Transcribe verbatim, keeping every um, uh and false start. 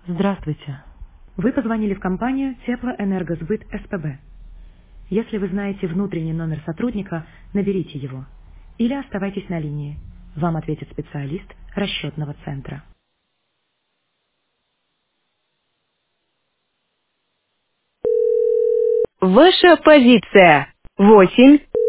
Здравствуйте. Вы позвонили в компанию Теплоэнергосбыт СПБ. Если вы знаете внутренний номер сотрудника, наберите его. Или оставайтесь на линии. Вам ответит специалист расчетного центра. Ваша позиция. Восемь.